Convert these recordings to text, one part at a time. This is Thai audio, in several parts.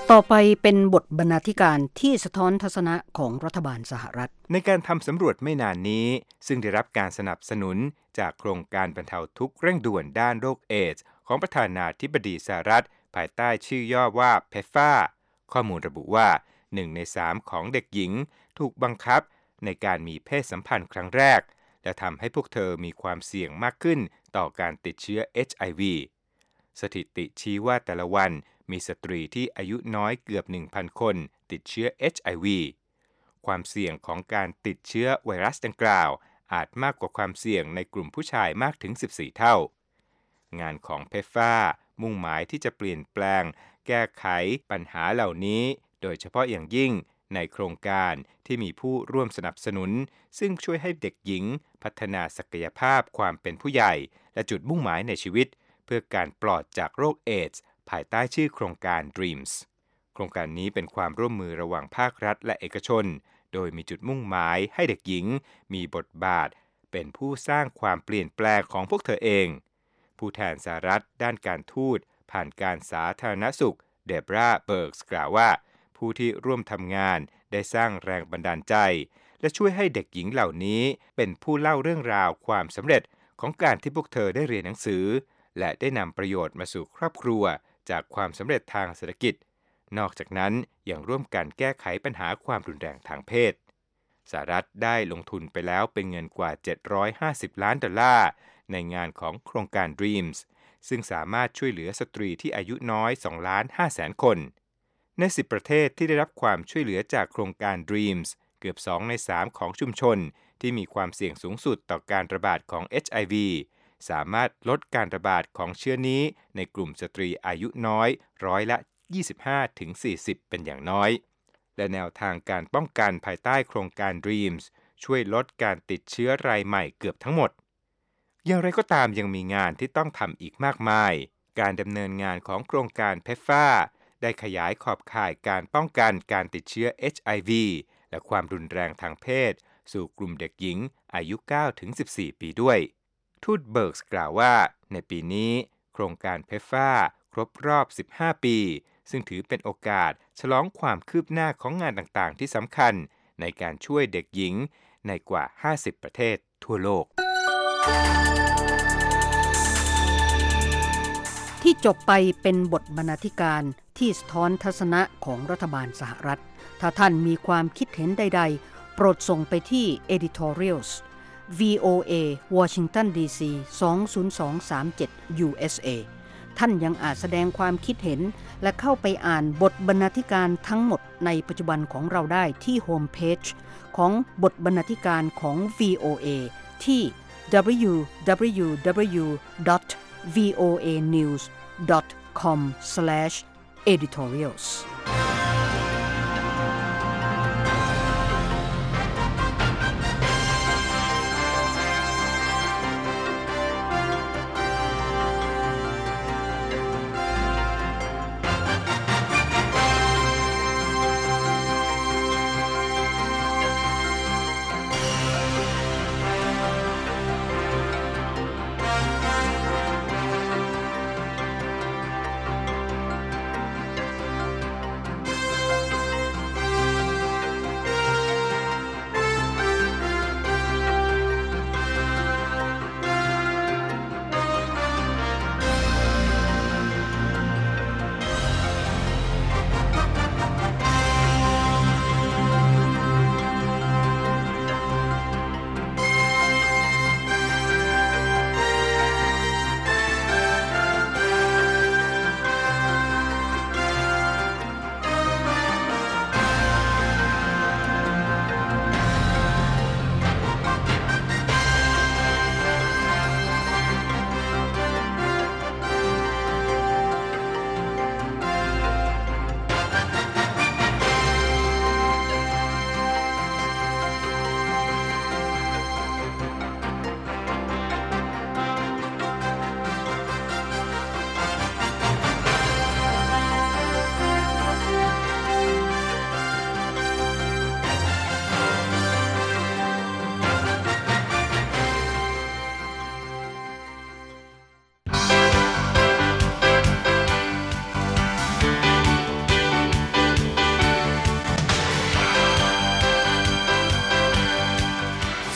ต่อไปเป็นบทบรรณาธิการที่สะท้อนทัศนะของรัฐบาลสหรัฐในการทำสำรวจไม่นานนี้ซึ่งได้รับการสนับสนุนจากโครงการบรรเทาทุกข์เร่งด่วนด้านโรคเอดส์ของประธานาธิบดีสหรัฐภายใต้ชื่อย่อว่า PEPFAR ข้อมูลระบุว่า1 ใน 3ของเด็กหญิงถูกบังคับในการมีเพศสัมพันธ์ครั้งแรกและทำให้พวกเธอมีความเสี่ยงมากขึ้นต่อการติดเชื้อ HIV สถิติชี้ว่าแต่ละวันมีสตรีที่อายุน้อยเกือบ 1,000 คนติดเชื้อ HIV ความเสี่ยงของการติดเชื้อไวรัสดังกล่าวอาจมากกว่าความเสี่ยงในกลุ่มผู้ชายมากถึง 14 เท่างานของ PEPFAR มุ่งหมายที่จะเปลี่ยนแปลงแก้ไขปัญหาเหล่านี้โดยเฉพาะอย่างยิ่งในโครงการที่มีผู้ร่วมสนับสนุนซึ่งช่วยให้เด็กหญิงพัฒนาศักยภาพความเป็นผู้ใหญ่และจุดมุ่งหมายในชีวิตเพื่อการปลอดจากโรคเอดส์ภายใต้ชื่อโครงการ DREAMS โครงการนี้เป็นความร่วมมือระหว่างภาครัฐและเอกชนโดยมีจุดมุ่งหมายให้เด็กหญิงมีบทบาทเป็นผู้สร้างความเปลี่ยนแปลงของพวกเธอเองผู้แทนสหรัฐด้านการทูตผ่านการสาธารณสุขเดบราเบิร์กส์กล่าวว่าผู้ที่ร่วมทำงานได้สร้างแรงบันดาลใจและช่วยให้เด็กหญิงเหล่านี้เป็นผู้เล่าเรื่องราวความสำเร็จของการที่พวกเธอได้เรียนหนังสือและได้นำประโยชน์มาสู่ครอบครัวจากความสำเร็จทางเศรษฐกิจนอกจากนั้นยังร่วมกันแก้ไขปัญหาความรุนแรงทางเพศสหรัฐได้ลงทุนไปแล้วเป็นเงินกว่า$750 ล้านในงานของโครงการ DREAMS ซึ่งสามารถช่วยเหลือสตรีที่อายุน้อย 2.5 ล้านคนใน10ประเทศที่ได้รับความช่วยเหลือจากโครงการ DREAMS เกือบ2 ใน 3ของชุมชนที่มีความเสี่ยงสูงสุดต่อการระบาดของ HIV สามารถลดการระบาดของเชื้อนี้ในกลุ่มสตรีอายุน้อย25-40%เป็นอย่างน้อยและแนวทางการป้องกันภายใต้โครงการ DREAMS ช่วยลดการติดเชื้อรายใหม่เกือบทั้งหมดอย่างไรก็ตามยังมีงานที่ต้องทำอีกมากมายการดำเนินงานของโครงการ PEPFAR ได้ขยายขอบข่ายการป้องกันการติดเชื้อ HIV และความรุนแรงทางเพศสู่กลุ่มเด็กหญิงอายุ 9-14 ปีด้วยทูตเบิร์กส์กล่าวว่าในปีนี้โครงการ PEPFAR ครบรอบ 15 ปีซึ่งถือเป็นโอกาสฉลองความคืบหน้าของงานต่างๆที่สำคัญในการช่วยเด็กหญิงในกว่า 50 ประเทศทั่วโลกที่จบไปเป็นบทบรรณาธิการที่สะท้อนทัศนะของรัฐบาลสหรัฐถ้าท่านมีความคิดเห็นใดๆโปรดส่งไปที่ editorials VOA Washington DC 20237 USA ท่านยังอาจแสดงความคิดเห็นและเข้าไปอ่านบทบรรณาธิการทั้งหมดในปัจจุบันของเราได้ที่โฮมเพจของบทบรรณาธิการของ VOA ที่ www.voanews.com/editorials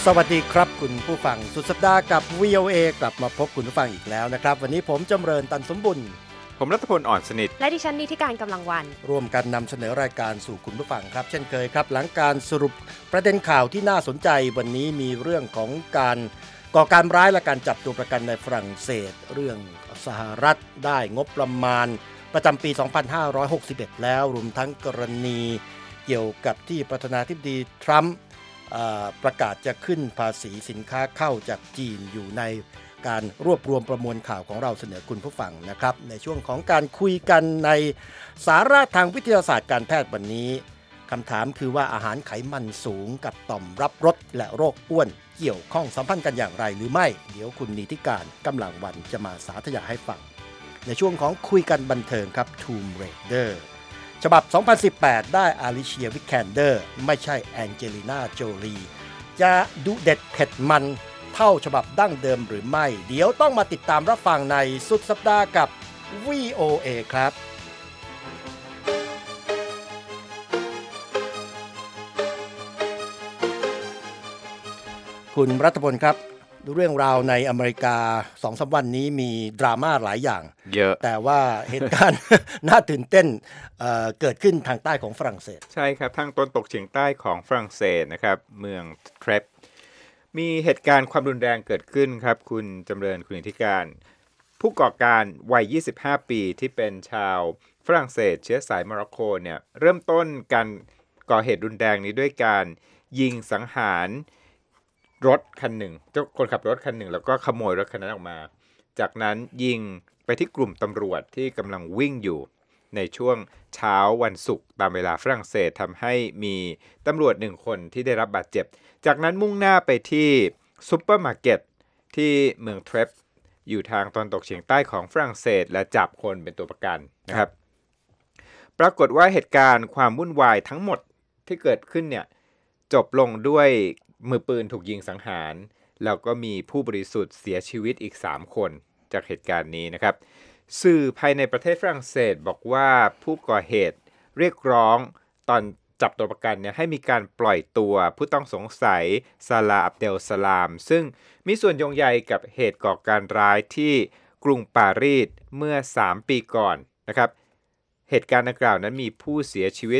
สวัสดีครับคุณผู้ฟังสุดสัปดาห์กับ VOA กลับมาพบคุณผู้ฟังอีกแล้วนะครับวันนี้ผมจำเริญตันสมบุญผมรัฐพลอ่อนสนิทและดิฉันนิติการกำลังวันร่วมกันนำเสนอรายการสู่คุณผู้ฟังครับเช่นเคยครับหลังการสรุปประเด็นข่าวที่น่าสนใจวันนี้มีเรื่องของการก่อการร้ายและการจับตัวประกันในฝรั่งเศสเรื่องสหรัฐได้งบประมาณประจำปี 2561 แล้วรวมทั้งกรณีเกี่ยวกับที่ประธานาธิบดีทรัมป์ประกาศจะขึ้นภาษีสินค้าเข้าจากจีนอยู่ในการรวบรวมประมวลข่าวของเราเสนอคุณผู้ฟังนะครับในช่วงของการคุยกันในสาระทางวิทยาศาสตร์การแพทย์วันนี้คำถามคือว่าอาหารไขมันสูงกับต่อมรับรสและโรคอ้วนเกี่ยวข้องสัมพันธ์กันอย่างไรหรือไม่เดี๋ยวคุณนิติการกำลังวันจะมาสาธยายให้ฟังในช่วงของคุยกันบันเทิงครับ Tomb Raiderฉบับ 2018 ได้อาลิเชีย วิคแคนเดอร์ไม่ใช่แองเจลิน่า โจลีจะดุเด็ดเผ็ดมันเท่าฉบับดั้งเดิมหรือไม่เดี๋ยวต้องมาติดตามรับฟังในสุดสัปดาห์กับ VOA ครับคุณรัฐพลครับเรื่องราวในอเมริกา 2-3 วันนี้มีดราม่าหลายอย่างเยอะแต่ว่าเหตุการณ์ น่าตื่นเต้นเกิดขึ้นทางใต้ของฝรั่งเศสใช่ครับทางตะวันตกเฉียงใต้ของฝรั่งเศสนะครับเมืองเทรปมีเหตุการณ์ความรุนแรงเกิดขึ้นครับคุณจำเริญคุณนิติการผู้ก่อการวัย 25 ปีที่เป็นชาวฝรั่งเศสเชื้อสายโมร็อกโกเนี่ยเริ่มต้นการก่อเหตุรุนแรงนี้ด้วยการยิงสังหารรถคันหนึ่งเจ้าคนขับรถคันหนึ่งแล้วก็ขโมยรถคันนั้นออกมาจากนั้นยิงไปที่กลุ่มตำรวจที่กำลังวิ่งอยู่ในช่วงเช้าวันศุกร์ตามเวลาฝรั่งเศสทำให้มีตำรวจ1คนที่ได้รับบาดเจ็บจากนั้นมุ่งหน้าไปที่ซุปเปอร์มาร์เก็ตที่เมืองเทรปอยู่ทางตอนตกเฉียงใต้ของฝรั่งเศสและจับคนเป็นตัวประกันนะครับปรากฏว่าเหตุการณ์ความวุ่นวายทั้งหมดที่เกิดขึ้นเนี่ยจบลงด้วยมือปืนถูกยิงสังหารแล้วก็มีผู้บริสุทธิ์เสียชีวิตอีก3คนจากเหตุการณ์นี้นะครับสื่อภายในประเทศฝรั่งเศสบอกว่าผู้ก่อเหตุเรียกร้องตอนจับตัวประกันเนี่ยให้มีการปล่อยตัวผู้ต้องสงสัยซาลาอับเดลสลามซึ่งมีส่วนโยงใยกับเหตุก่อการร้ายที่กรุงปารีสเมื่อ3ปีก่อนนะครับเหตุการณ์ดังกล่าวนั้นมีผู้เสียชีวิต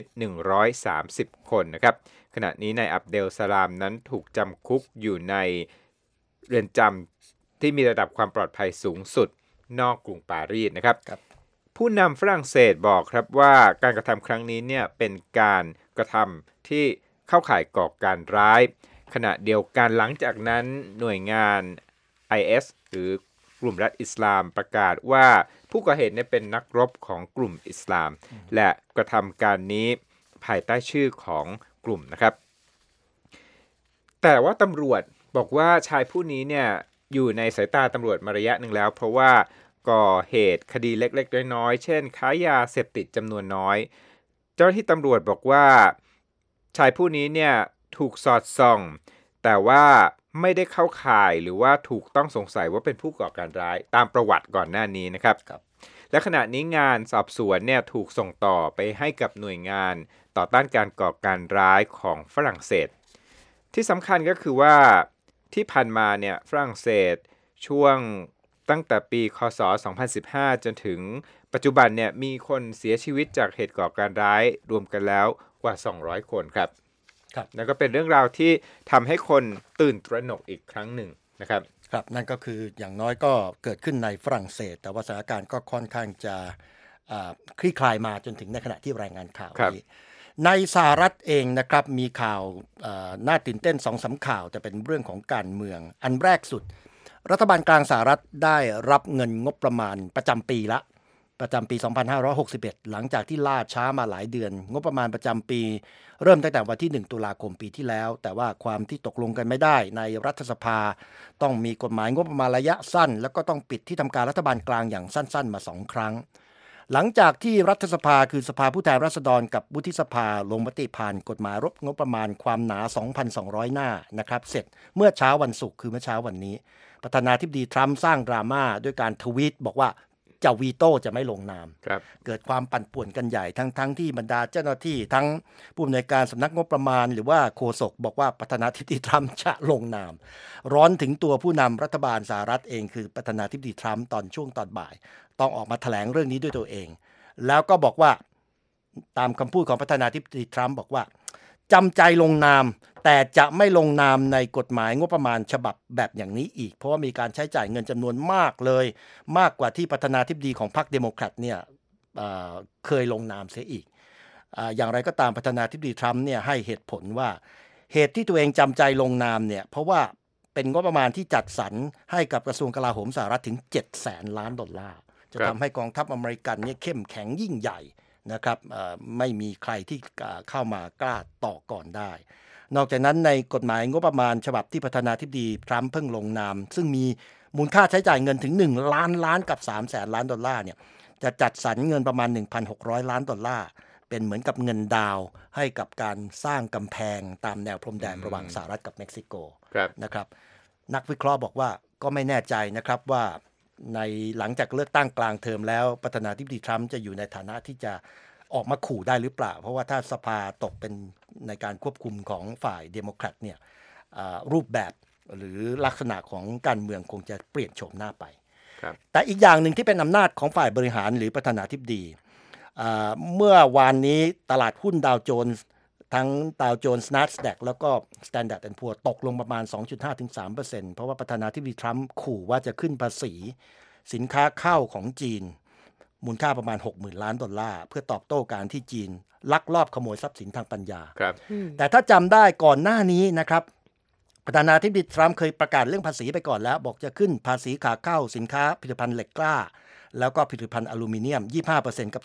130คนนะครับขณะนี้นายอับเดลสลามนั้นถูกจำคุกอยู่ในเรือนจำที่มีระดับความปลอดภัยสูงสุดนอกกรุงปารีสนะครับผู้นำฝรั่งเศสบอกครับว่าการกระทำครั้งนี้เนี่ยเป็นการกระทำที่เข้าข่ายก่อการร้ายขณะเดียวกันหลังจากนั้นหน่วยงาน IS หรือกลุ่มรัฐอิสลามประกาศว่าผู้ก่อเหตุเนี่ยเป็นนักรบของกลุ่มอิสลามและกระทำการนี้ภายใต้ชื่อของกลุ่มนะครับแต่ว่าตำรวจบอกว่าชายผู้นี้เนี่ยอยู่ในสายตาตำรวจมาระยะหนึ่งแล้วเพราะว่าก่อเหตุคดีเล็กๆน้อยๆเช่นค้ายาเสพติดจำนวนน้อยเจ้าหน้าที่ตำรวจบอกว่าชายผู้นี้เนี่ยถูกสอดส่องแต่ว่าไม่ได้เข้าข่ายหรือว่าถูกต้องสงสัยว่าเป็นผู้ก่อการร้ายตามประวัติก่อนหน้านี้นะครับและขณะนี้งานสอบสวนเนี่ยถูกส่งต่อไปให้กับหน่วยงานต่อต้านการก่อการร้ายของฝรั่งเศสที่สำคัญก็คือว่าที่ผ่านมาเนี่ยฝรั่งเศสช่วงตั้งแต่ปีคศ 2015 จนถึงปัจจุบันเนี่ยมีคนเสียชีวิตจากเหตุก่อการร้ายรวมกันแล้วกว่า200คนครับแล้วก็เป็นเรื่องราวที่ทำให้คนตื่นตระหนกอีกครั้งหนึ่งนะครับครับนั่นก็คืออย่างน้อยก็เกิดขึ้นในฝรั่งเศสแต่ว่าสถานการณ์ก็ค่อนข้างจะคลี่คลายมาจนถึงในขณะที่รายงานข่าวนี้ในสหรัฐเองนะครับมีข่าวน่าตื่นเต้น 2-3 ข่าวแต่เป็นเรื่องของการเมืองอันแรกสุดรัฐบาลกลางสหรัฐได้รับเงินงบประมาณประจำปีปี 2561 หลังจากที่ล่าช้ามาหลายเดือนงบประมาณประจำปีเริ่มตั้งแต่วันที่1ตุลาคมปีที่แล้วแต่ว่าความที่ตกลงกันไม่ได้ในรัฐสภาต้องมีกฎหมายงบประมาณระยะสั้นแล้วก็ต้องปิดที่ทำการรัฐบาลกลางอย่างสั้นๆมา2ครั้งหลังจากที่รัฐสภาคือสภาผู้แทนราษฎรกับวุฒิสภาลงมติผ่านกฎหมายงบประมาณความหนา 2,200 หน้านะครับเสร็จเมื่อเช้าวันศุกร์คือเมื่อเช้าวันนี้ประธานาธิบดีทรัมป์สร้างดราม่าด้วยการทวีตบอกว่าจะวีโต้จะไม่ลงนามครับเกิดความปั่นป่วนกันใหญ่ทั้งที่บรรดาเจ้าหน้าที่ทั้งผู้อำนวยการสำนักงบประมาณหรือว่าโฆษกบอกว่าประธานาธิบดีทรัมป์จะลงนามร้อนถึงตัวผู้นำรัฐบาลสหรัฐเองคือประธานาธิบดีทรัมป์ตอนบ่ายต้องออกมาแถลงเรื่องนี้ด้วยตัวเองแล้วก็บอกว่าตามคำพูดของประธานาธิบดีทรัมป์บอกว่าจำใจลงนามแต่จะไม่ลงนามในกฎหมายงบประมาณฉบับแบบอย่างนี้อีกเพราะว่ามีการใช้จ่ายเงินจำนวนมากเลยมากกว่าที่ประธานาธิบดีของพรรคเดโมแครตเนี่ยเคยลงนามเสียอีกอย่างไรก็ตามประธานาธิบดีทรัมป์เนี่ยให้เหตุผลว่าเหตุที่ตัวเองจำใจลงนามเนี่ยเพราะว่าเป็นงบประมาณที่จัดสรรให้กับกระทรวงกลาโหมสหรัฐถึง$700 ล้านจะทำให้กองทัพอเมริกันเนี่ยเข้มแข็งยิ่งใหญ่นะครับไม่มีใครที่เข้ามากล้าต่อก่อนได้นอกจากนั้นในกฎหมายงบประมาณฉบับที่ประธานาธิบดีทรัมป์เพิ่งลงนามซึ่งมีมูลค่าใช้จ่ายเงินถึง$1 ล้านกับ$300 ล้านเนี่ยจะจัดสรรเงินประมาณ$1,600 ล้านเป็นเหมือนกับเงินดาวให้กับการสร้างกำแพงตามแนวพรมแดนระหว่างสหรัฐกับเม็กซิโกนะครับนักวิเคราะห์บอกว่าก็ไม่แน่ใจนะครับว่าในหลังจากเลือกตั้งกลางเทอมแล้วประธานาธิบดีทรัมป์จะอยู่ในฐานะที่จะออกมาขู่ได้หรือเปล่าเพราะว่าถ้าสภาตกเป็นในการควบคุมของฝ่ายเดโมแครตเนี่ยรูปแบบหรือลักษณะของการเมืองคงจะเปลี่ยนโฉมหน้าไปแต่อีกอย่างหนึ่งที่เป็นอำนาจของฝ่ายบริหารหรือประธานาธิบดีเมื่อวานนี้ตลาดหุ้นดาวโจนส์ทั้งดาวโจนส์ NASDAQ แล้วก็ Standard & Poor's ตกลงประมาณ 2.5-3% เพราะว่าประธานาธิบดีทรัมป์ขู่ว่าจะขึ้นภาษีสินค้าเข้าของจีนมูลค่าประมาณ$60,000 ล้านเพื่อตอบโต้การที่จีนลักลอบขโมยทรัพย์สินทางปัญญาแต่ถ้าจำได้ก่อนหน้านี้นะครับประธานาธิบดีทรัมป์เคยประกาศเรื่องภาษีไปก่อนแล้วบอกจะขึ้นภาษีขาเข้าสินค้าผลิตภัณฑ์เหล็กกล้าแล้วก็ผลิตภัณฑ์อลูมิเนียม 25% กับ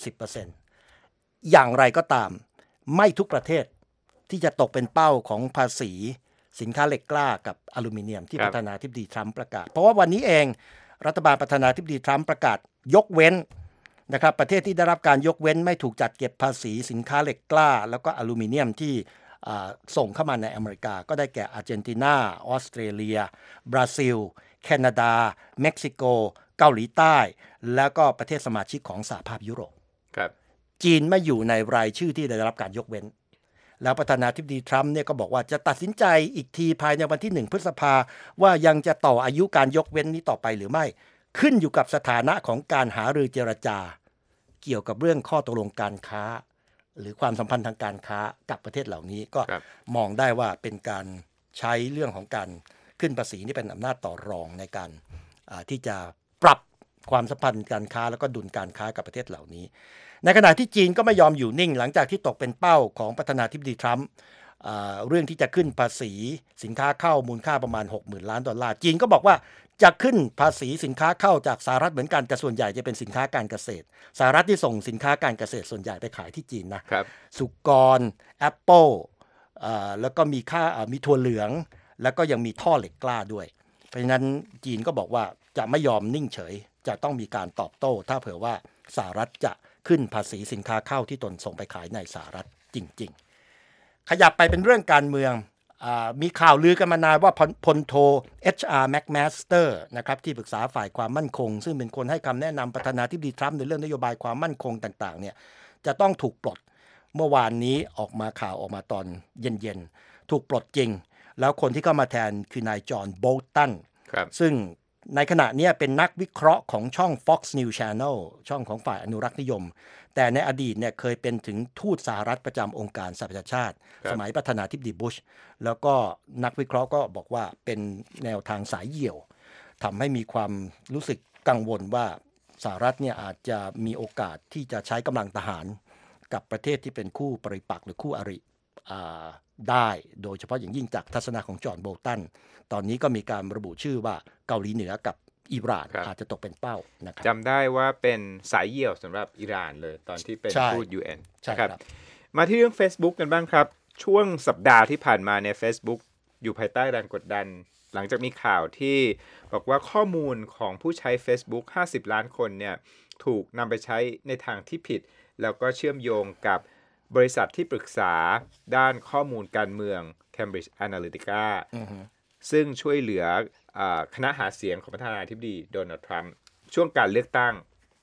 10% อย่างไรก็ตามไม่ทุกประเทศที่จะตกเป็นเป้าของภาษีสินค้าเหล็กกล้ากับอลูมิเนียมที่ประธานาธิบดีทรัมป์ประกาศเพราะว่าวันนี้เองรัฐบาลประธานาธิบดีทรัมป์ประกาศยกเว้นนะครับประเทศที่ได้รับการยกเว้นไม่ถูกจัดเก็บภาษีสินค้าเหล็กกล้าแล้วก็อลูมิเนียมที่ส่งเข้ามาในอเมริกาก็ได้แก่อาร์เจนตินาออสเตรเลียบราซิลแคนาดาเม็กซิโกเกาหลีใต้แล้วก็ประเทศสมาชิกของสหภาพยุโรปจีนไม่อยู่ในรายชื่อที่ได้รับการยกเว้นแล้วประธานาธิบดีทรัมป์เนี่ยก็บอกว่าจะตัดสินใจอีกทีภายในวันที่1 พฤษภาว่ายังจะต่ออายุการยกเว้นนี้ต่อไปหรือไม่ขึ้นอยู่กับสถานะของการหารือเจรจาเกี่ยวกับเรื่องข้อตกลงการค้าหรือความสัมพันธ์ทางการค้ากับประเทศเหล่านี้ก็มองได้ว่าเป็นการใช้เรื่องของการขึ้นภาษีนี่เป็นอำนาจต่อรองในการที่จะปรับความสัมพันธ์การค้าแล้วก็ดุลการค้ากับประเทศเหล่านี้ในขณะที่จีนก็ไม่ยอมอยู่นิ่งหลังจากที่ตกเป็นเป้าของประธานาธิบดีทรัมป์เรื่องที่จะขึ้นภาษีสินค้าเข้ามูลค่าประมาณ$60,000 ล้านจีนก็บอกว่าจะขึ้นภาษีสินค้าเข้าจากสหรัฐเหมือนกันแต่ส่วนใหญ่จะเป็นสินค้าการเกษตรสหรัฐที่ส่งสินค้าการเกษตรส่วนใหญ่ไปขายที่จีนนะสุกรแอปเปิลแล้วก็มีถั่วเหลืองแล้วก็ยังมีท่อเหล็กกล้าด้วยเพราะฉะนั้นจีนก็บอกว่าจะไม่ยอมนิ่งเฉยจะต้องมีการตอบโต้ถ้าเผื่อว่าสหรัฐจะขึ้นภาษีสินค้าเข้าที่ตนส่งไปขายในสหรัฐจริงๆขยับไปเป็นเรื่องการเมืองมีข่าวลือกันมานานว่าพลโท H.R. McMaster นะครับที่ปรึกษาฝ่ายความมั่นคงซึ่งเป็นคนให้คำแนะนำประธานาธิบดีทรัมป์ในเรื่องนโยบายความมั่นคงต่างๆเนี่ยจะต้องถูกปลดเมื่อวานนี้ออกมาข่าวออกมาตอนเย็นๆถูกปลดจริงแล้วคนที่เข้ามาแทนคือนายจอห์นโบลตันซึ่งในขณะนี้เป็นนักวิเคราะห์ของช่อง Fox News Channel ช่องของฝ่ายอนุรักษ์นิยมแต่ในอดีตเนี่ยเคยเป็นถึงทูตสหรัฐประจำองค์การสหประชาชาติสมัยประธานาธิบดีบุชแล้วก็นักวิเคราะห์ก็บอกว่าเป็นแนวทางสายเหี่ยวทำให้มีความรู้สึกกังวลว่าสหรัฐเนี่ยอาจจะมีโอกาสที่จะใช้กำลังทหารกับประเทศที่เป็นคู่ปริปักษ์หรือคู่อริได้โดยเฉพาะอย่างยิ่งจากทัศนะของจอห์นโบลตันตอนนี้ก็มีการระบุชื่อว่าเกาหลีเหนือกับอิหร่านอาจจะตกเป็นเป้านะครับจำได้ว่าเป็นสายเหี่ยวสำหรับอิหร่านเลยตอนที่เป็นทูต UN นะครับมาที่เรื่อง Facebook กันบ้างครับช่วงสัปดาห์ที่ผ่านมาใน Facebook อยู่ภายใต้แรงกดดันหลังจากมีข่าวที่บอกว่าข้อมูลของผู้ใช้ Facebook 50 ล้านคนเนี่ยถูกนำไปใช้ในทางที่ผิดแล้วก็เชื่อมโยงกับบริษัทที่ปรึกษาด้านข้อมูลการเมือง Cambridge Analytica ซึ่งช่วยเหลือคณะหาเสียงของประธานาธิบดีโดนัลด์ทรัมป์ช่วงการเลือกตั้ง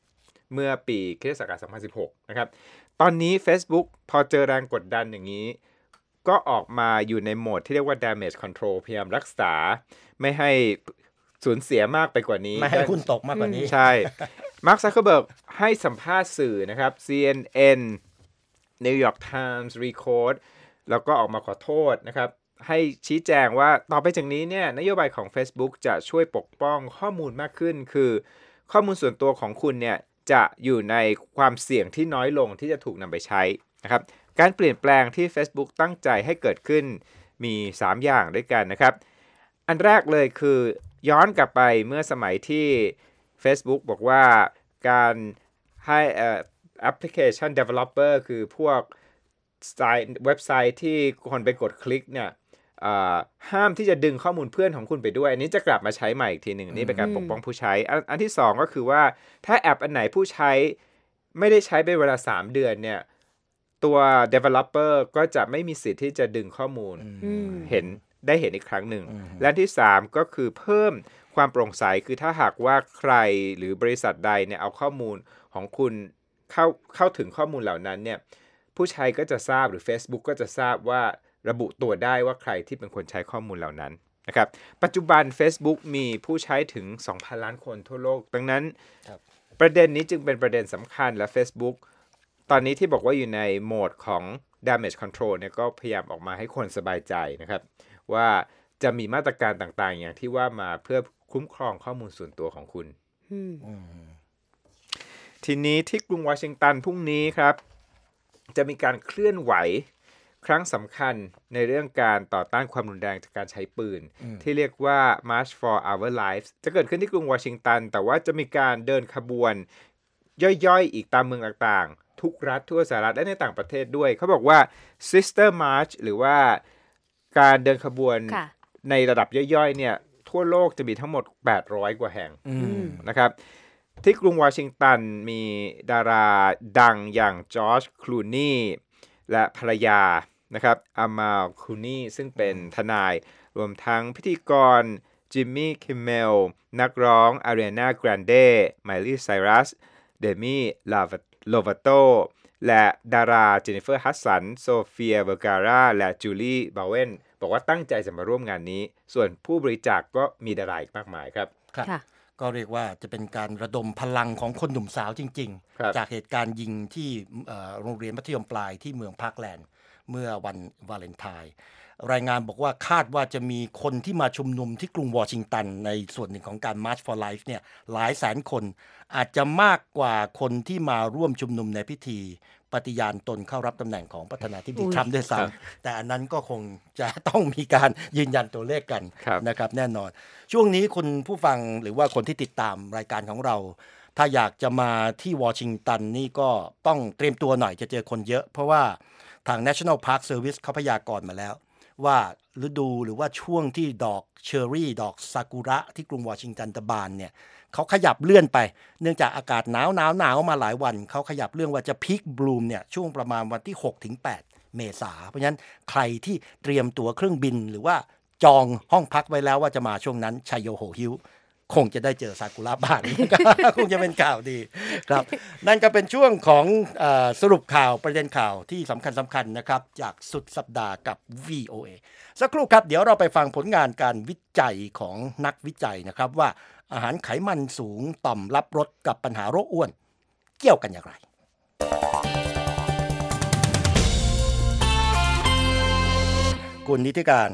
เมื่อปีค.ศ. 2016 นะครับตอนนี้ Facebook พอเจอแรงกดดันอย่างนี้ก็ออกมาอยู่ในโหมดที่เรียกว่า damage control พยายามรักษาไม่ให้สูญเสียมากไปกว่านี้ไม่ให้หุ้นตกมากกว่านี้ใช่มาร์ค ซักเคอร์เบิร์กให้สัมภาษณ์สื่อนะครับ CNN New York Times Record แล้วก็ออกมาขอโทษนะครับให้ชี้แจงว่าต่อไปจากนี้เนี่ยนโยบายของ Facebook จะช่วยปกป้องข้อมูลมากขึ้นคือข้อมูลส่วนตัวของคุณเนี่ยจะอยู่ในความเสี่ยงที่น้อยลงที่จะถูกนำไปใช้นะครับการเปลี่ยนแปลงที่ Facebook ตั้งใจให้เกิดขึ้นมี3อย่างด้วยกันนะครับอันแรกเลยคือย้อนกลับไปเมื่อสมัยที่ Facebook บอกว่าการให้application developer คือพวกเว็บไซต์ที่คนไปกดคลิกเนี่ยห้ามที่จะดึงข้อมูลเพื่อนของคุณไปด้วยอันนี้จะกลับมาใช้ใหม่อีกทีหนึ่งนี่เป็นการปกป้องผู้ใช้อันที่2ก็คือว่าถ้าแอปอันไหนผู้ใช้ไม่ได้ใช้เป็นเวลา3เดือนเนี่ยตัว developer ก็จะไม่มีสิทธิ์ที่จะดึงข้อมูลเห็นอีกครั้งหนึ่งและที่3ก็คือเพิ่มความโปร่งใสคือถ้าหากว่าใครหรือบริษัทใดเนี่ยเอาข้อมูลของคุณเข้าถึงข้อมูลเหล่านั้นเนี่ยผู้ใช้ก็จะทราบหรือ Facebook ก็จะทราบว่าระบุตัวได้ว่าใครที่เป็นคนใช้ข้อมูลเหล่านั้นนะครับปัจจุบัน Facebook มีผู้ใช้ถึง 2,000 ล้านคนทั่วโลกดังนั้นประเด็นนี้จึงเป็นประเด็นสำคัญและ Facebook ตอนนี้ที่บอกว่าอยู่ในโหมดของ damage control เนี่ยก็พยายามออกมาให้คนสบายใจนะครับว่าจะมีมาตรการต่างๆอย่างที่ว่ามาเพื่อคุ้มครองข้อมูลส่วนตัวของคุณทีนี้ที่กรุงวอชิงตันพรุ่งนี้ครับจะมีการเคลื่อนไหวครั้งสำคัญในเรื่องการต่อต้านความรุนแรงจากการใช้ปืนที่เรียกว่า March for Our Lives จะเกิดขึ้นที่กรุงวอชิงตันแต่ว่าจะมีการเดินขบวนย่อยๆอีกตามเมืองต่างๆทุกรัฐทั่วสหรัฐและในต่างประเทศด้วยเขาบอกว่า Sister March หรือว่าการเดินขบวนในระดับย่อยๆเนี่ยทั่วโลกจะมีทั้งหมด800กว่าแห่งนะครับที่กรุงวอชิงตันมีดาราดังอย่างจอร์จคลูนีและภรรยานะครับอามาลคลูนีซึ่งเป็นทนายรวมทั้งพิธีกรจิมมี่คิมเมลนักร้องอารีนาแกรนเดไมลี่ไซรัสเดมี่โลวาโตและดาราเจนนิเฟอร์ฮัสสันโซเฟียเวอร์การาและจูลี่บาวเวนบอกว่าตั้งใจจะมาร่วมงานนี้ส่วนผู้บริจาค ก็มีดาราอีกมากมายครับก็เรียกว่าจะเป็นการระดมพลังของคนหนุ่มสาวจริงๆจากเหตุการณ์ยิงที่โรงเรียนมัธยมปลายที่เมืองพาร์คแลนด์เมื่อวันวาเลนไทน์รายงานบอกว่าคาดว่าจะมีคนที่มาชุมนุมที่กรุงวอชิงตันในส่วนหนึ่งของการ March for Life เนี่ยหลายแสนคนอาจจะมากกว่าคนที่มาร่วมชุมนุมในพิธีปฏิญาณตนเข้ารับตำแหน่งของประธานาธิบดีทรัมป์ด้วยซ้ำแต่อันนั้นก็คงจะต้องมีการยืนยันตัวเลขกันนะครับแน่นอนช่วงนี้คุณผู้ฟังหรือว่าคนที่ติดตามรายการของเราถ้าอยากจะมาที่วอชิงตันนี่ก็ต้องเตรียมตัวหน่อยจะเจอคนเยอะเพราะว่าทาง National Park Service เขาพยากรณ์มาแล้วว่าฤดูหรือว่าช่วงที่ดอกเชอร์รี่ดอกซากุระที่กรุงวอชิงตันบานเนี่ยเขาขยับเลื่อนไปเนื่องจากอากาศหนาวมาหลายวันเขาขยับเรื่องว่าจะพีคบลูมเนี่ยช่วงประมาณวันที่6ถึง8เมษายนเพราะฉะนั้นใครที่เตรียมตั๋วเครื่องบินหรือว่าจองห้องพักไว้แล้วว่าจะมาช่วงนั้นชัยโยโหฮิวคงจะได้เจอซากุระบาน คงจะเป็นข่าวดีครับนั่นก็เป็นช่วงของสรุปข่าวประเด็นข่าวที่สำคัญนะครับจากสุดสัปดาห์กับ VOA สักครู่ครับเดี๋ยวเราไปฟังผลงานการวิจัยของนักวิจัยนะครับว่าอาหารไขมันสูงต่อมรับรสกับปัญหาโรคอ้วนเกี่ยวกันอย่างไรคุณนิติการ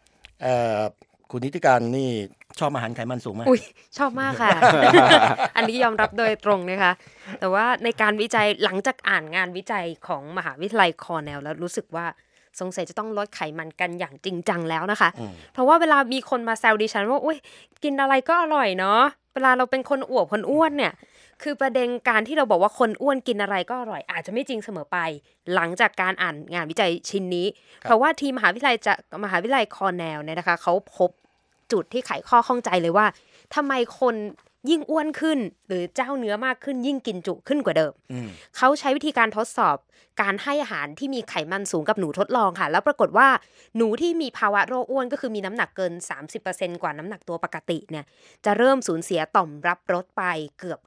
นี่ชอบอาหารไขมันสูงไหมชอบมากค่ะ อันนี้ยอมรับโดยตรงนะคะแต่ว่าในการวิจัยหลังจากอ่านงานวิจัยของมหาวิทยาลัยคอร์เนลแล้วรู้สึกว่าสงสัยจะต้องลดไขมันกันอย่างจริงจังแล้วนะคะเพราะว่าเวลามีคนมาแซวดิฉันว่าอุ๊ยกินอะไรก็อร่อยเนาะเวลาเราเป็นคนอวบคนอ้วนเนี่ยคือประเด็นการที่เราบอกว่าคนอ้วนกินอะไรก็อร่อยอาจจะไม่จริงเสมอไปหลังจากการอ่านงานวิจัยชิ้นนี้เพราะว่าทีมมหาวิทยาลัยคอร์เนลเนี่ยนะคะเขาพบจุดที่ไขข้อข้องใจเลยว่าทำไมคนยิ่งอ้วนขึ้นหรือเจ้าเนื้อมากขึ้นยิ่งกินจุขึ้นกว่าเดิมเขาใช้วิธีการทดสอบการให้อาหารที่มีไขมันสูงกับหนูทดลองค่ะแล้วปรากฏว่าหนูที่มีภาวะโรคอ้วนก็คือมีน้ำหนักเกิน 30% กว่าน้ำหนักตัวปกติเนี่ยจะเริ่มสูญเสียต่อมรับรสไปเกือบ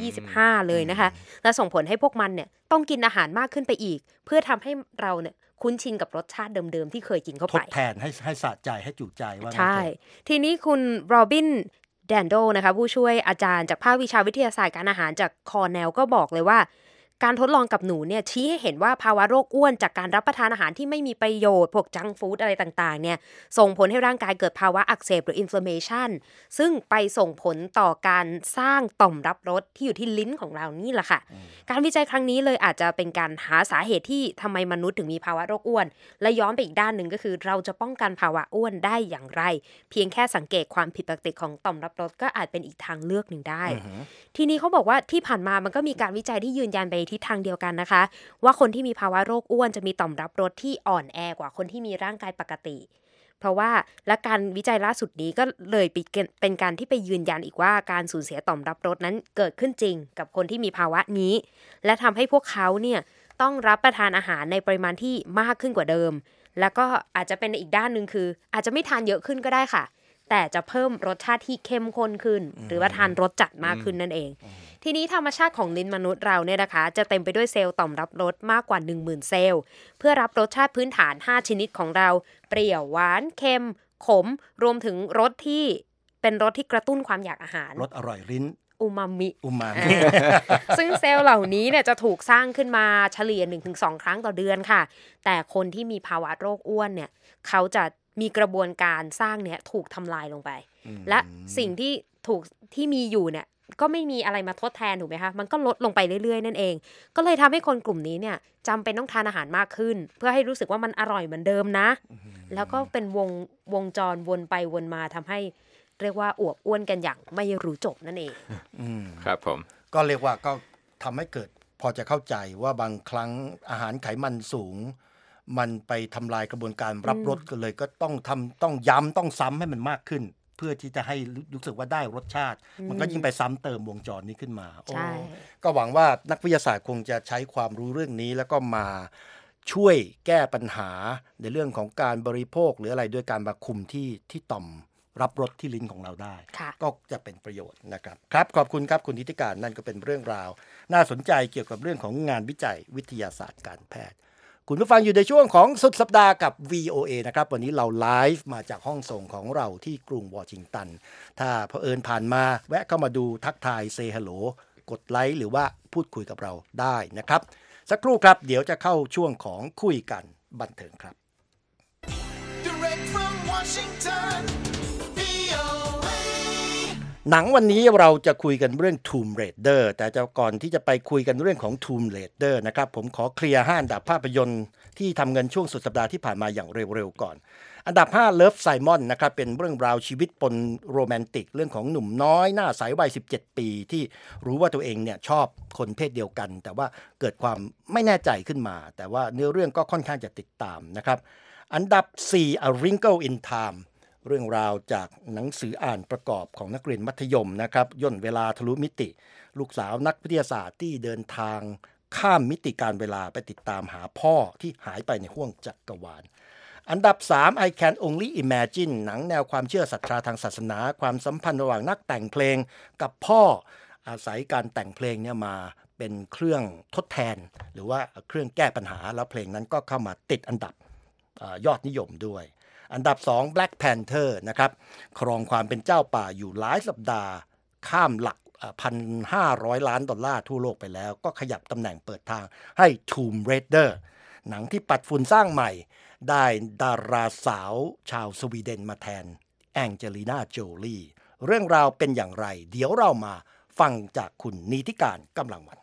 125เลยนะคะและส่งผลให้พวกมันเนี่ยต้องกินอาหารมากขึ้นไปอีกเพื่อทำให้เราเนี่ยคุ้นชินกับรสชาติเดิมๆที่เคยกินเข้าไปทดแทนให้สะใจให้จุใจว่าใช่ทีนี้คุณโรบินแดนโดนะคะผู้ช่วยอาจารย์จากภาควิชาวิทยาศาสตร์การอาหารจากคอร์เนลก็บอกเลยว่าการทดลองกับหนูเนี่ยชี้ให้เห็นว่าภาวะโรคอ้วนจากการรับประทานอาหารที่ไม่มีประโยชน์พวกจังก์ฟู้ดอะไรต่างๆเนี่ยส่งผลให้ร่างกายเกิดภาวะอักเสบหรือ inflammation ซึ่งไปส่งผลต่อการสร้างต่อมรับรสที่อยู่ที่ลิ้นของเรานี่แหละค่ะการวิจัยครั้งนี้เลยอาจจะเป็นการหาสาเหตุที่ทำไมมนุษย์ถึงมีภาวะโรคอ้วนและย้อนไปอีกด้านหนึ่งก็คือเราจะป้องกันภาวะอ้วนได้อย่างไรเพียงแค่สังเกตความผิดปกติของต่อมรับรสก็อาจเป็นอีกทางเลือกหนึ่งได้ ทีนี้เขาบอกว่าที่ผ่านมามันก็มีการวิจัยที่ยืนยันไปทิศทางเดียวกันนะคะว่าคนที่มีภาวะโรคอ้วนจะมีต่อมรับรสที่อ่อนแอกว่าคนที่มีร่างกายปกติเพราะว่าและการวิจัยล่าสุดนี้ก็เลยเป็นการที่ไปยืนยันอีกว่าการสูญเสียต่อมรับรสนั้นเกิดขึ้นจริงกับคนที่มีภาวะนี้และทำให้พวกเขาเนี่ยต้องรับประทานอาหารในปริมาณที่มากขึ้นกว่าเดิมแล้วก็อาจจะเป็นอีกด้านนึงคืออาจจะไม่ทานเยอะขึ้นก็ได้ค่ะแต่จะเพิ่มรสชาติที่เข้มข้นขึ้นหรือว่าทานรสจัดมากขึ้นนั่นเองทีนี้ธรรมชาติของลิ้นมนุษย์เราเนี่ยนะคะจะเต็มไปด้วยเซลล์ต่อมรับรสมากกว่า 10,000 เซลล์เพื่อรับรสชาติพื้นฐาน5ชนิดของเราเปรี้ยวหวานเค็มขมรวมถึงรสที่เป็นรสที่กระตุ้นความอยากอาหารรสอร่อยลิ้นอูมามิซึ่งเซลล์เหล่านี้เนี่ยจะถูกสร้างขึ้นมาเฉลี่ย 1-2 ครั้งต่อเดือนค่ะแต่คนที่มีภาวะโรคอ้วนเนี่ยเขาจะมีกระบวนการสร้างเนี่ยถูกทำลายลงไปและสิ่งที่มีอยู่เนี่ยก็ไม่มีอะไรมาทดแทนถูกไหมคะมันก็ลดลงไปเรื่อยๆนั่นเองก็เลยทำให้คนกลุ่มนี้เนี่ยจำเป็นต้องทานอาหารมากขึ้นเพื่อให้รู้สึกว่ามันอร่อยเหมือนเดิมนะแล้วก็เป็นวงจรวนไปวนมาทำให้เรียกว่าอวบอ้วนกันอย่างไม่รู้จบนั่นเองครับผมก็เรียกว่าก็ทำให้เกิดพอจะเข้าใจว่าบางครั้งอาหารไขมันสูงมันไปทำลายกระบวนการรับรสก็เลยก็ต้องย้ำต้องซ้ำให้มันมากขึ้นเพื่อที่จะให้รู้สึกว่าได้รสชาติมันก็ยิ่งไปซ้ำเติมวงจรนี้ขึ้นมาก็หวังว่านักวิทยาศาสตร์คงจะใช้ความรู้เรื่องนี้แล้วก็มาช่วยแก้ปัญหาในเรื่องของการบริโภคหรืออะไรด้วยการมาคุมที่ต่อมรับรสที่ลิ้นของเราได้ก็จะเป็นประโยชน์นะครับครับขอบคุณครับคุณนิติการนั่นก็เป็นเรื่องราวน่าสนใจเกี่ยวกับเรื่องของงานวิจัยวิทยาศาสตร์การแพทย์คุณผู้ฟังอยู่ในช่วงของสุดสัปดาห์กับ VOA นะครับวันนี้เราไลฟ์มาจากห้องส่งของเราที่กรุงวอชิงตันถ้าเผอิญผ่านมาแวะเข้ามาดูทักทายเซฮัลโหลกดไลค์หรือว่าพูดคุยกับเราได้นะครับสักครู่ครับเดี๋ยวจะเข้าช่วงของคุยกันบันเทิงครับ Direct from Washingtonหนังวันนี้เราจะคุยกันเรื่อง Tomb Raider แต่ก่อนที่จะไปคุยกันเรื่องของ Tomb Raider นะครับผมขอเคลียร์5อันดับภาพยนตร์ที่ทำเงินช่วงสุดสัปดาห์ที่ผ่านมาอย่างเร็วๆก่อนอันดับ5 Love Simon นะครับเป็นเรื่องราวชีวิตปนโรแมนติกเรื่องของหนุ่มน้อยหน้าใสวัย17 ปีที่รู้ว่าตัวเองเนี่ยชอบคนเพศเดียวกันแต่ว่าเกิดความไม่แน่ใจขึ้นมาแต่ว่าเนื้อเรื่องก็ค่อนข้างจะติดตามนะครับอันดับ4 A Wrinkle in Timeเรื่องราวจากหนังสืออ่านประกอบของนักเรียนมัธยมนะครับย่นเวลาทะลุมิติลูกสาวนักวิทยาศาสตร์ที่เดินทางข้ามมิติการเวลาไปติดตามหาพ่อที่หายไปในห้วงจักรวาลอันดับ3 I Can Only Imagine หนังแนวความเชื่อศรัทธาทางศาสนาความสัมพันธ์ระหว่างนักแต่งเพลงกับพ่ออาศัยการแต่งเพลงเนี่ยมาเป็นเครื่องทดแทนหรือว่าเครื่องแก้ปัญหาแล้วเพลงนั้นก็เข้ามาติดอันดับยอดนิยมด้วยอันดับ2 Black Panther นะครับครองความเป็นเจ้าป่าอยู่หลายสัปดาห์ข้ามหลัก 1,500 ล้านดอลลาร์ทั่วโลกไปแล้วก็ขยับตำแหน่งเปิดทางให้ Tomb Raider หนังที่ปัดฝุ่นสร้างใหม่ได้ดาราสาวชาวสวีเดนมาแทนแองเจลิน่าโจลีเรื่องราวเป็นอย่างไรเดี๋ยวเรามาฟังจากคุณนิติการกำลังวัน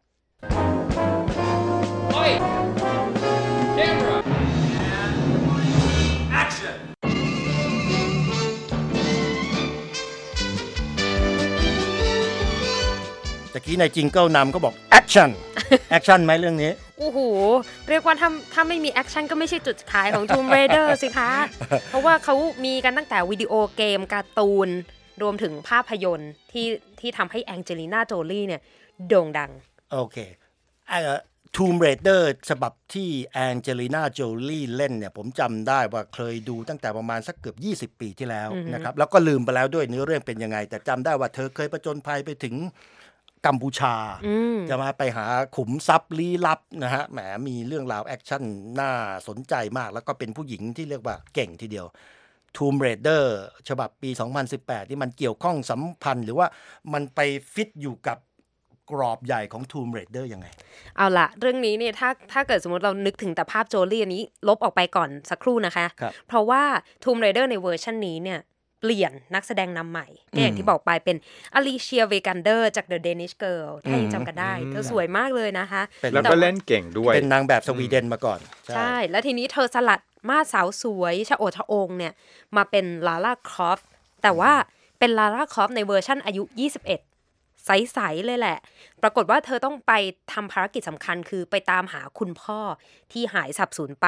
ตะกี้ในจิงเกิลนำก็บอกแอคชั่นแอคชั่นไหมเรื่องนี้โอ้โหเรียกว่าถ้าไม่มีแอคชั่นก็ไม่ใช่จุดขายของ Tomb Raider สิคะเพราะว่าเขามีกันตั้งแต่วิดีโอเกมการ์ตูนรวมถึงภาพยนตร์ที่ทำให้แองเจลิน่าโจลี่เนี่ยโด่งดังโอเคTomb Raider ฉบับที่แองเจลิน่าโจลี่เล่นเนี่ยผมจำได้ว่าเคยดูตั้งแต่ประมาณสักเกือบ20 ปีที่แล้วนะครับแล้วก็ลืมไปแล้วด้วยเนื้อเรื่องเป็นยังไงแต่จำได้ว่าเธอเคยผจญภัยไปถึงกัมพูชาจะมาไปหาขุมทรัพย์ลี้ลับนะฮะแหมมีเรื่องราวแอคชั่นน่าสนใจมากแล้วก็เป็นผู้หญิงที่เรียกว่าเก่งทีเดียว Tomb Raider ฉบับปี 2018 ที่มันเกี่ยวข้องสัมพันธ์หรือว่ามันไปฟิตอยู่กับกรอบใหญ่ของ Tomb Raider ยังไงเอาล่ะเรื่องนี้เนี่ยถ้าเกิดสมมติเรานึกถึงแต่ภาพโจลี่อันนี้ลบออกไปก่อนสักครู่นะคะเพราะว่า Tomb Raider ในเวอร์ชันนี้เนี่ยเปลี่ยนนักแสดงนำใหม่ก็อย่างที่บอกไปเป็นอลิเชีย เวกันเดอร์จาก The Danish Girl ถ้ายังจำกันได้เธอสวยมากเลยนะคะแล้วก็เล่นเก่งด้วยเป็นนางแบบสวีเดนมาก่อนใช่แล้วทีนี้เธอสลัดมาสาวสวยชะโอชะองเนี่ยมาเป็นลาร่าครอฟต์แต่ว่าเป็นลาร่าครอฟต์ในเวอร์ชั่นอายุ21ใสๆเลยแหละปรากฏว่าเธอต้องไปทำภารกิจสำคัญคือไปตามหาคุณพ่อที่หายสับสูญไป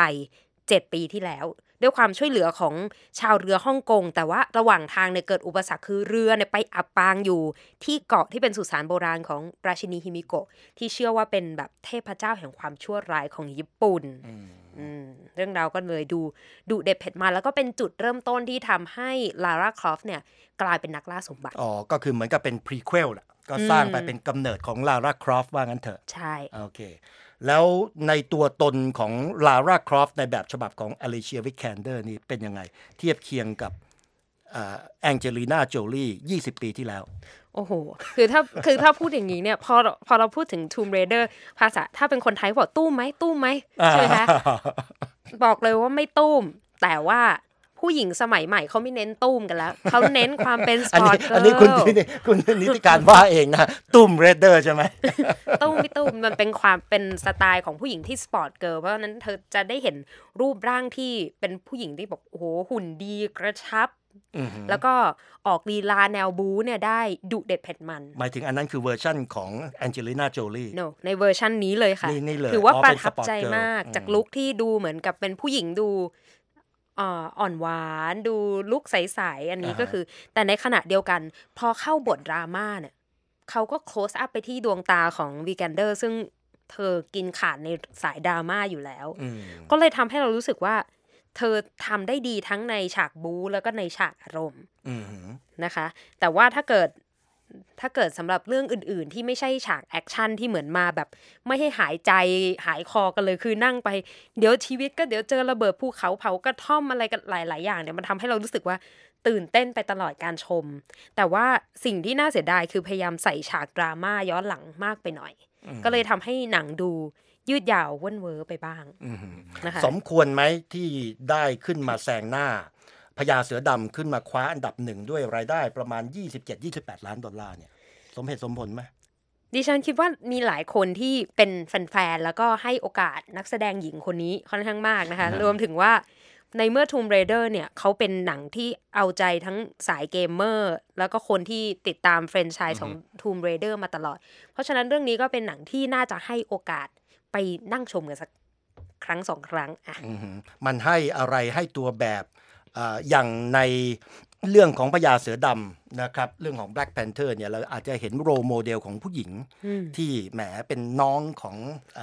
7 ปีที่แล้วด้วยความช่วยเหลือของชาวเรือฮ่องกงแต่ว่าระหว่างทางเนี่ยเกิดอุปสรรคคือเรือเนี่ยไปอับปางอยู่ที่เกาะที่เป็นสุสานโบราณของราชินีฮิมิโกะที่เชื่อว่าเป็นแบบเทพเจ้าแห่งความชั่วร้ายของญี่ปุ่นเรื่องราวก็เลยดูเด็ดเผ็ดมาแล้วก็เป็นจุดเริ่มต้นที่ทำให้ลาร่าครอฟต์เนี่ยกลายเป็นนักล่าสมบัติก็คือเหมือนกับเป็นพรีเควลก็สร้างไปเป็นกำเนิดของลาร่าครอฟต์ว่างั้นเถอะใช่โอเคแล้วในตัวตนของลาร่าครอฟต์ในแบบฉบับของอลิเชีย วิคแคนเดอร์นี่เป็นยังไงเทียบเคียงกับแองเจลิน่าโจลี่20 ปีที่แล้วโอ้โหคือถ้าพูดอย่างนี้เนี่ยพอเราพูดถึง Tomb Raider ภาษาถ้าเป็นคนไทยบอกตู้มไหมใช่ไหมคะบอกเลยว่าไม่ตุ้มแต่ว่าผู้หญิงสมัยใหม่เขาไม่เน้นตุ้มกันแล้วเขาเน้นความเป็นสปอร์ตเกิร์ลอันนี้คุณนิติการว่าเองนะตุ้มเรดเดอร์ใช่ไหมตุ้มมันเป็นความเป็นสไตล์ของผู้หญิงที่สปอร์ตเกิร์ลเพราะฉะนั้นเธอจะได้เห็นรูปร่างที่เป็นผู้หญิงที่แบบโอ้โหหุ่นดีกระชับแล้วก็ออกลีลาแนวบู๊เนี่ยได้ดุเด็ดเผ็ดมันหมายถึงอันนั้นคือเวอร์ชั่นของแองเจลิน่าโจลี่ในเวอร์ชั่นนี้เลยค่ะถือว่าประทับใจมากจากลุคที่ดูเหมือนกับเป็นผู้หญิงดูอ่อนหวานดูลุคใสๆอันนี้ก็คือแต่ในขณะเดียวกันพอเข้าบทดราม่าเนี่ยเขาก็ close up ไปที่ดวงตาของวีแกนเดอร์ซึ่งเธอกินขาดในสายดราม่าอยู่แล้วก็เลยทำให้เรารู้สึกว่าเธอทำได้ดีทั้งในฉากบู๊แล้วก็ในฉากอารมณ์นะคะแต่ว่าถ้าเกิดสำหรับเรื่องอื่นๆที่ไม่ใช่ฉากแอคชั่นที่เหมือนมาแบบไม่ให้หายใจหายคอกันเลยคือนั่งไปเดี๋ยวชีวิตก็เดี๋ยวเจอระเบิดภูเขาเผากระท่อมอะไรกันหลายๆอย่างเนี่ยมันทำให้เรารู้สึกว่าตื่นเต้นไปตลอดการชมแต่ว่าสิ่งที่น่าเสียดายคือพยายามใส่ฉากดราม่าย้อนหลังมากไปหน่อยก็เลยทำให้หนังดูยืดยาวว่นเวอร์ไปบ้างนะคะสมควรไหมที่ได้ขึ้นมาแซงหน้าพญาเสือดำขึ้นมาคว้าอันดับ1ด้วยรายได้ประมาณ $27-28 ล้านเนี่ยสมเหตุสมผลไหมดิฉันคิดว่ามีหลายคนที่เป็นแฟนๆแล้วก็ให้โอกาสนักแสดงหญิงคนนี้ค่อนข้างมากนะคะรวมถึงว่าในเมื่อ Tomb Raider เนี่ยเขาเป็นหนังที่เอาใจทั้งสายเกมเมอร์แล้วก็คนที่ติดตามแฟรนไชส์ของ Tomb Raider มาตลอดเพราะฉะนั้นเรื่องนี้ก็เป็นหนังที่น่าจะให้โอกาสไปนั่งชมกันสักครั้ง2 ครั้งมันให้อะไรให้ตัวแบบอย่างในเรื่องของพญาเสือดำนะครับเรื่องของ Black Panther เนี่ยเราอาจจะเห็นโรลโมเดลของผู้หญิงที่แหมเป็นน้องของ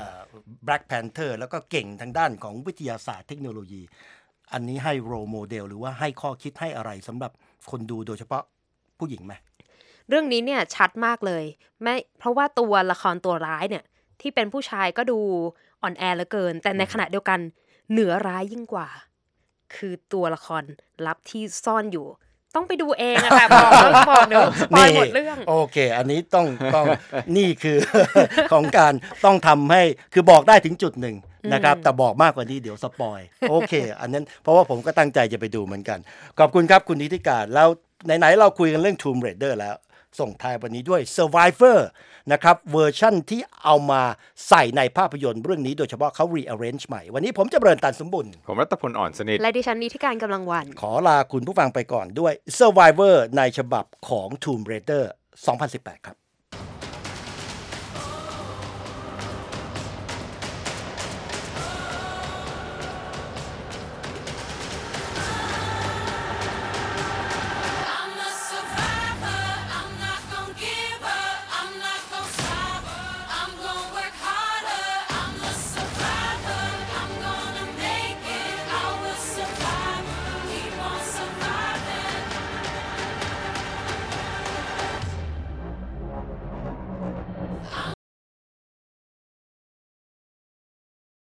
Black Panther แล้วก็เก่งทางด้านของวิทยาศาสตร์เทคโนโลยีอันนี้ให้โรลโมเดลหรือว่าให้ข้อคิดให้อะไรสำหรับคนดูโดยเฉพาะผู้หญิงไหมเรื่องนี้เนี่ยชัดมากเลยเพราะว่าตัวละครตัวร้ายเนี่ยที่เป็นผู้ชายก็ดูอ่อนแอเหลือเกินแต่ในขณะเดียวกันเหนือร้ายยิ่งกว่าคือตัวละครลับที่ซ่อนอยู่ต้องไปดูเองอะค่ะบอกเดี๋ยวสปอยหมดเรื่องโอเคอันนี้ต้องนี่คือของการต้องทำให้คือบอกได้ถึงจุดหนึ่งนะครับแต่บอกมากกว่านี้เดี๋ยวสปอยโอเคอันนั้นเพราะว่าผมก็ตั้งใจจะไปดูเหมือนกันขอบคุณครับคุณนิติการแล้วไหนๆเราคุยกันเรื่อง Tomb Raider แล้วส่งท้ายวันนี้ด้วย Survivor นะครับเวอร์ชั่นที่เอามาใส่ในภาพยนตร์เรื่องนี้โดยเฉพาะเขา rearrange ใหม่วันนี้ผมจะเริญตันสมบุญผมรัตพลอ่อนสนิทและดิฉันนิติการกำลังวันขอลาคุณผู้ฟังไปก่อนด้วย Survivor ในฉบับของ Tomb Raider 2018 ครับ